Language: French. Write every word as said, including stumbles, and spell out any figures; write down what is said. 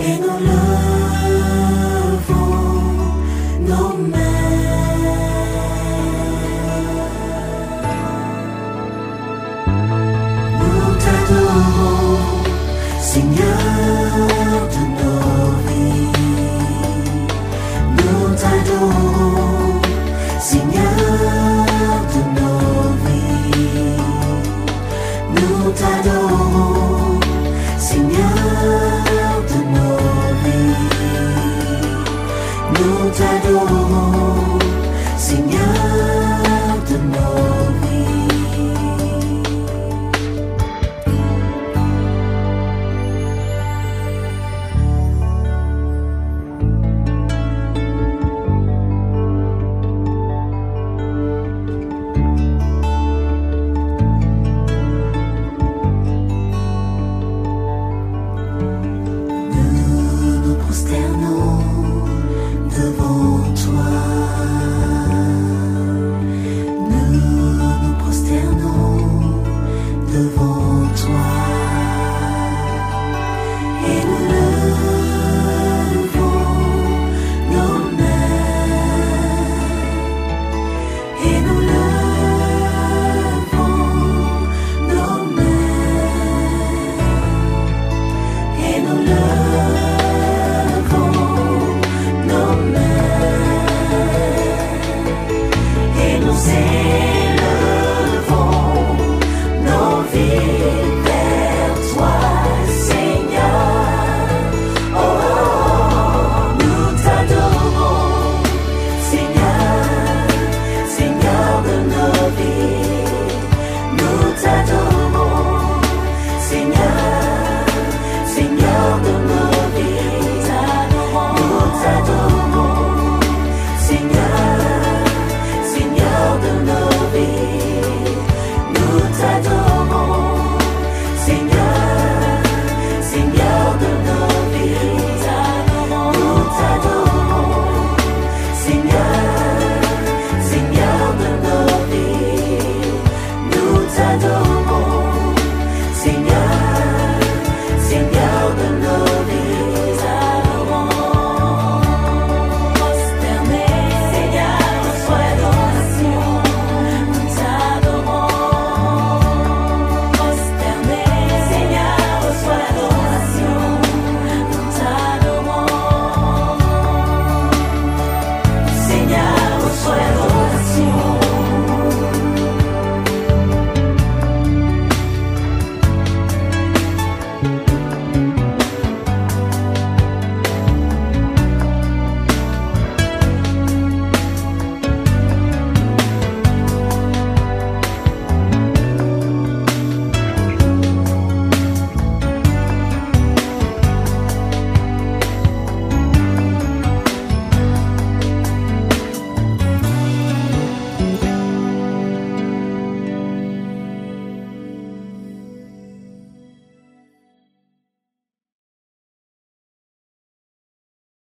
et nous levons nos mains. Nous t'adorons, Seigneur de nos vies. Nous t'adorons, Seigneur de nos vies. Nous t'adorons, Seigneur de nos vies. Nous t'adorons, Seigneur de nos vies. Nous nous prosternons devant toi. Nous nous prosternons devant toi. Et nous levons nos mains. Et nous levons nos mains. Et nous levons